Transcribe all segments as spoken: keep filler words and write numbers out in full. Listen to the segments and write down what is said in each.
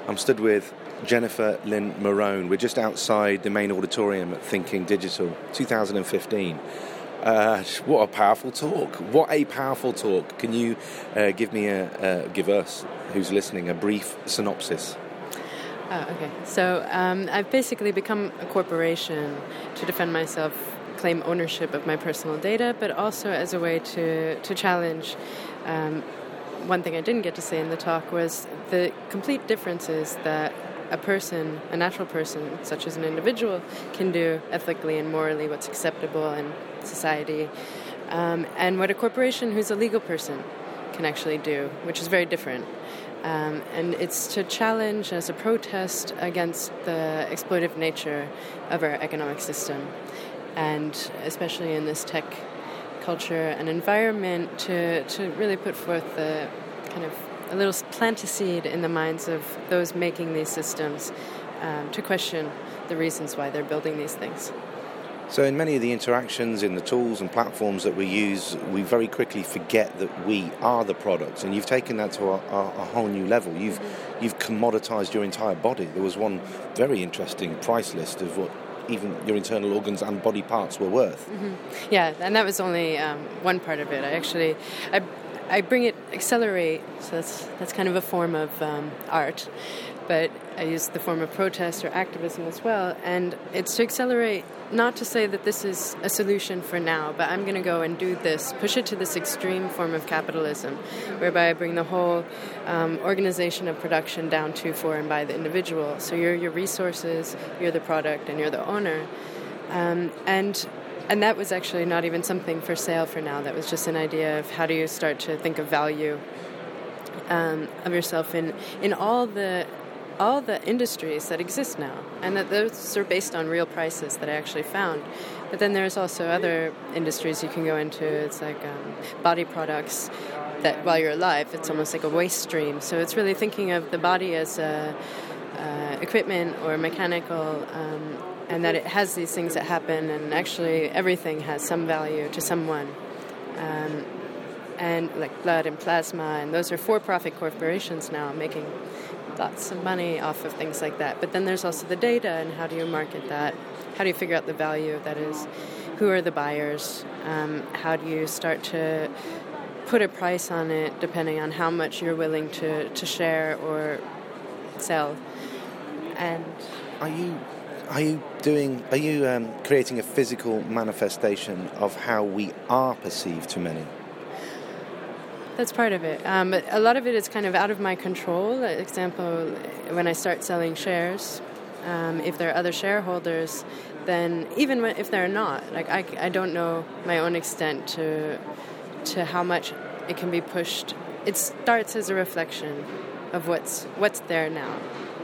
I'm stood with Jennifer Lynn Marone. We're just outside the main auditorium at Thinking Digital, two thousand fifteen. Uh, what a powerful talk. What a powerful talk. Can you uh, give me a, uh, give us, who's listening, a brief synopsis? Oh, okay. So um, I've basically become a corporation to defend myself, claim ownership of my personal data, but also as a way to, to challenge. Um, one thing I didn't get to say in the talk was the complete differences that a person, a natural person, such as an individual, can do ethically and morally, what's acceptable in society, um, and what a corporation who's a legal person can actually do, which is very different. Um, and it's to challenge as a protest against the exploitive nature of our economic system, and especially in this tech culture and environment, to, to really put forth the kind of a little plant a seed in the minds of those making these systems, um, to question the reasons why they're building these things. So in many of the interactions, in the tools and platforms that we use, we very quickly forget that we are the products, and you've taken that to a, a, a whole new level. You've mm-hmm. you've commoditized your entire body. There was one very interesting price list of what even your internal organs and body parts were worth. Mm-hmm. Yeah, and that was only um, one part of it. I actually, I, I bring it, accelerate, so that's, that's kind of a form of um, art, but I use the form of protest or activism as well, and it's to accelerate, not to say that this is a solution for now, but I'm going to go and do this, push it to this extreme form of capitalism, whereby I bring the whole um, organization of production down to, for, and by the individual. So you're your resources, you're the product, and you're the owner. Um, and and that was actually not even something for sale for now. That was just an idea of how do you start to think of value um, of yourself in, in all the all the industries that exist now, and that those are based on real prices that I actually found. But then there's also other industries you can go into. It's like um, body products that while you're alive, it's almost like a waste stream. So it's really thinking of the body as a, uh, equipment or mechanical, um, and that it has these things that happen, and actually everything has some value to someone. Um, and like blood and plasma, and those are for-profit corporations now making lots of money off of things like that. But then there's also the data, and how do you market that? How do you figure out the value of that is? Who are the buyers? Um, how do you start to put a price on it depending on how much you're willing to, to share or sell? And are you are you doing are you um, creating a physical manifestation of how we are perceived to many? That's part of it. Um, but a lot of it is kind of out of my control. For example, when I start selling shares, um, if there are other shareholders, then even when, if they're not, like I, I don't know my own extent to to how much it can be pushed. It starts as a reflection of what's what's there now.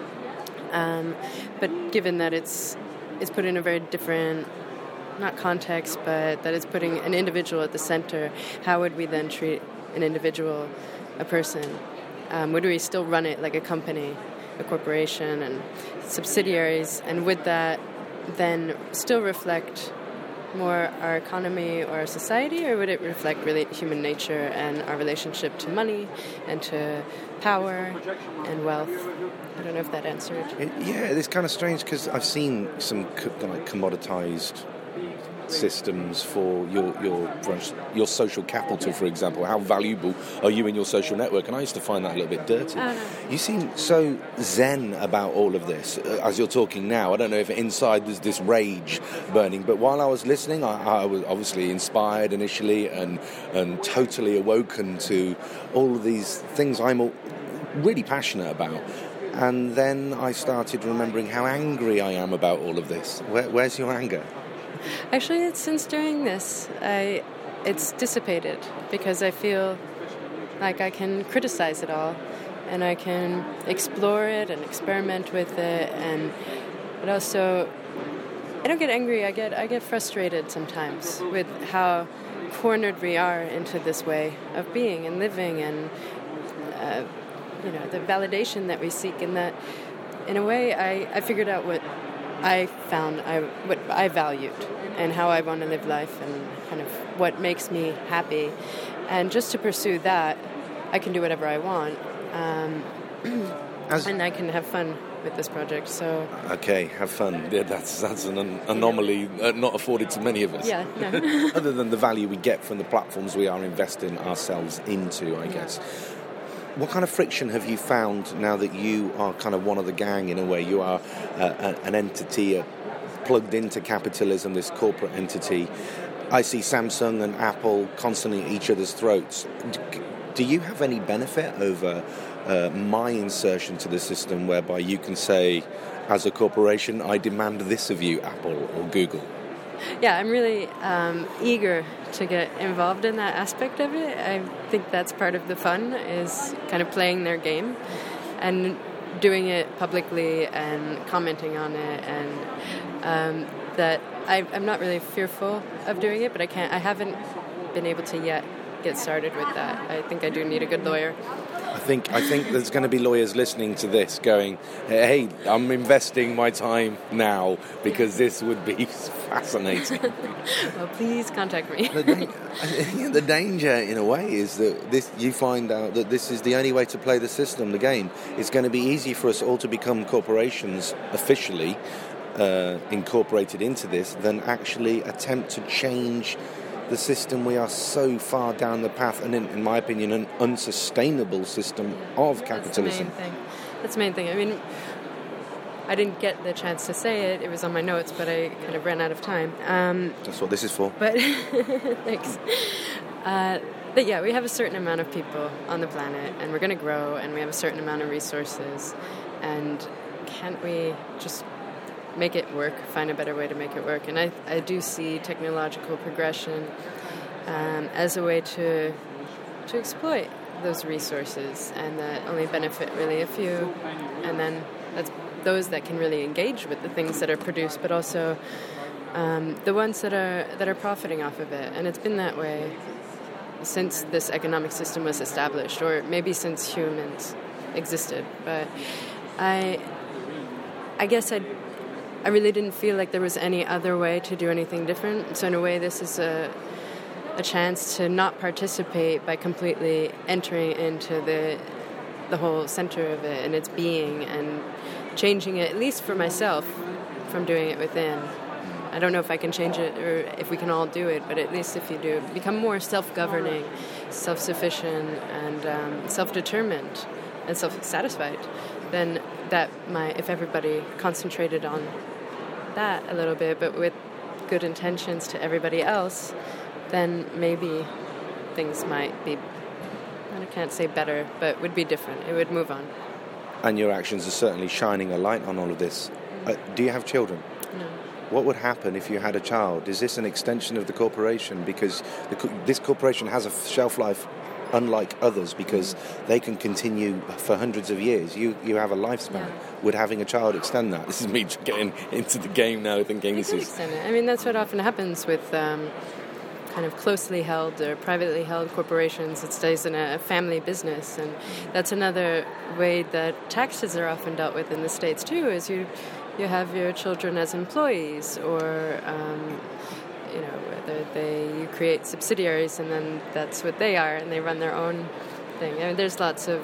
Um, but given that it's it's put in a very different, not context, but that it's putting an individual at the center, how would we then treat an individual, a person? Um, would we still run it like a company, a corporation, and subsidiaries? And would that then still reflect more our economy or our society, or would it reflect really human nature and our relationship to money and to power and wealth? I don't know if that answered. It, yeah, it's kind of strange because I've seen some co- like commoditized systems for your your your social capital, for example. How valuable are you in your social network? And I used to find that a little bit dirty. Oh, no. You seem so zen about all of this uh, as you're talking now. I don't know if inside there's this rage burning, but while I was listening, I, I was obviously inspired initially and and totally awoken to all of these things I'm all really passionate about. And then I started remembering how angry I am about all of this. Where, where's your anger? Actually, it's since doing this, I, it's dissipated because I feel like I can criticize it all, and I can explore it and experiment with it, and but also I don't get angry. I get I get frustrated sometimes with how cornered we are into this way of being and living, and uh, you know, the validation that we seek. In that, in a way, I, I figured out what I found I what I valued and how I want to live life and kind of what makes me happy. And just to pursue that, I can do whatever I want. Um, As and I can have fun with this project. So okay, have fun. Yeah, that's that's an an anomaly uh, not afforded to many of us. yeah, no. Other than the value we get from the platforms we are investing ourselves into, I guess. What kind of friction have you found now that you are kind of one of the gang in a way? You are uh, an entity uh, plugged into capitalism, this corporate entity. I see Samsung and Apple constantly at each other's throats. Do you have any benefit over uh, my insertion to the system whereby you can say, as a corporation, I demand this of you, Apple or Google? Yeah, I'm really um, eager to get involved in that aspect of it. I think that's part of the fun, is kind of playing their game and doing it publicly and commenting on it, and um, that I, I'm not really fearful of doing it, but I can't. I haven't been able to yet get started with that. I think I do need a good lawyer. I think I think there's going to be lawyers listening to this going, hey, I'm investing my time now because this would be fascinating. Well, please contact me. the, da- the danger, in a way, is that this you find out that this is the only way to play the system, the game. It's going to be easy for us all to become corporations officially uh, incorporated into this than actually attempt to change the system. We are so far down the path, and in, in my opinion, an unsustainable system of capitalism. That's the main thing. That's the main thing. I mean, I didn't get the chance to say it. It was on my notes, but I kind of ran out of time. Um, That's what this is for. But thanks. Uh, but yeah, we have a certain amount of people on the planet, and we're going to grow, and we have a certain amount of resources. And can't we just make it work, find a better way to make it work? And I, I do see technological progression um, as a way to to exploit those resources, and that only benefit really a few, and then that's those that can really engage with the things that are produced, but also um, the ones that are that are profiting off of it. And it's been that way since this economic system was established, or maybe since humans existed. But I I guess I I really didn't feel like there was any other way to do anything different. So in a way, this is a a chance to not participate by completely entering into the the whole center of it and its being, and changing it, at least for myself, from doing it within. I don't know if I can change it or if we can all do it, but at least if you do, become more self-governing, self-sufficient, and um, self-determined and self-satisfied, then that might, if everybody concentrated on that a little bit, but with good intentions to everybody else, then maybe things might be, I can't say better, but would be different. It would move on. And your actions are certainly shining a light on all of this. Uh, do you have children? No. What would happen if you had a child? Is this an extension of the corporation? Because the, co- this corporation has a shelf life unlike others, because they can continue for hundreds of years. You you have a lifespan. Yeah. Would having a child extend that? This is me getting into the game now, thinking You this could is... extend it. I mean, that's what often happens with um, kind of closely held or privately held corporations. It stays in a family business, and that's another way that taxes are often dealt with in the States too, is you you have your children as employees, or um, you know, whether they you create subsidiaries and then that's what they are, and they run their own thing. I mean, there's lots of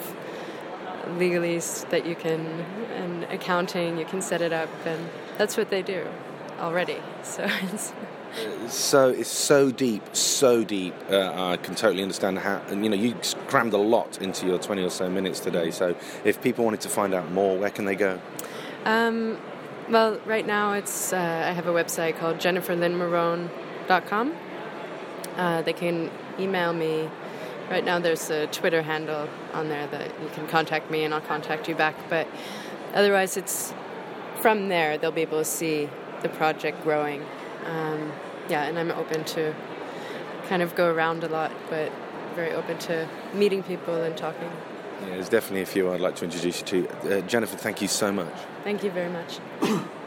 legalese that you can, and accounting, you can set it up, and that's what they do already. So it's So it's so deep, so deep. Uh, I can totally understand how. And you know, you crammed a lot into your twenty or so minutes today. So if people wanted to find out more, where can they go? Um, well, right now it's uh, I have a website called jennifer lynn marone dot com. Uh, they can email me. Right now there's a Twitter handle on there that you can contact me and I'll contact you back. But otherwise, it's from there they'll be able to see the project growing. Um, yeah, and I'm open to kind of go around a lot, but very open to meeting people and talking. Yeah, there's definitely a few I'd like to introduce you to. Uh, Jennifer, thank you so much. Thank you very much.